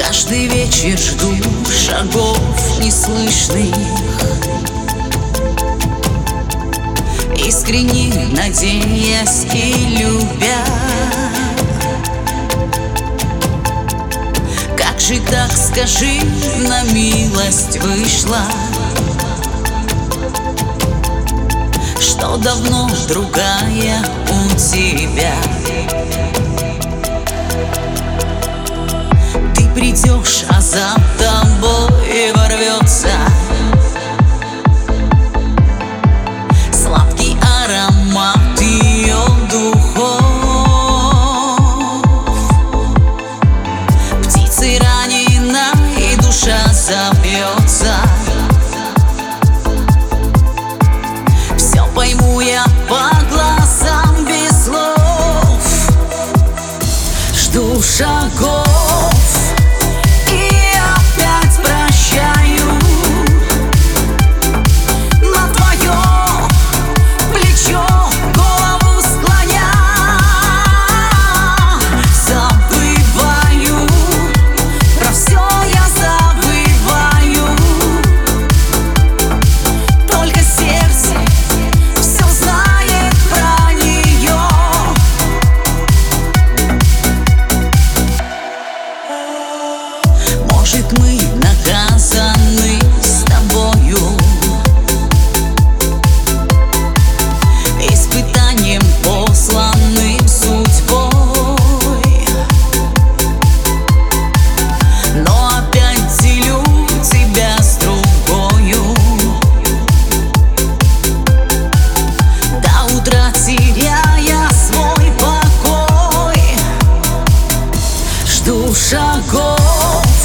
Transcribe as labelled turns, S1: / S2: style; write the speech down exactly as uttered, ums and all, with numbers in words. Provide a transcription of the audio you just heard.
S1: Каждый вечер жду шагов неслышных, искренне надеясь и любя. Как же так, скажи, на милость вышла, что давно другая у тебя. Ты придешь, а за тобой ворвется сладкий аромат ее духов. Птицей ранена и душа забьется. Все пойму я по глазам без слов. Жду шагов и опять прощаю на твое плечо голову склоня. Забываю, про все я забываю, только сердце все знает про нее. Может, мы наказаны с тобою испытанием, посланным судьбой, но опять делю тебя с другою. До утра теряя свой покой, жду шагов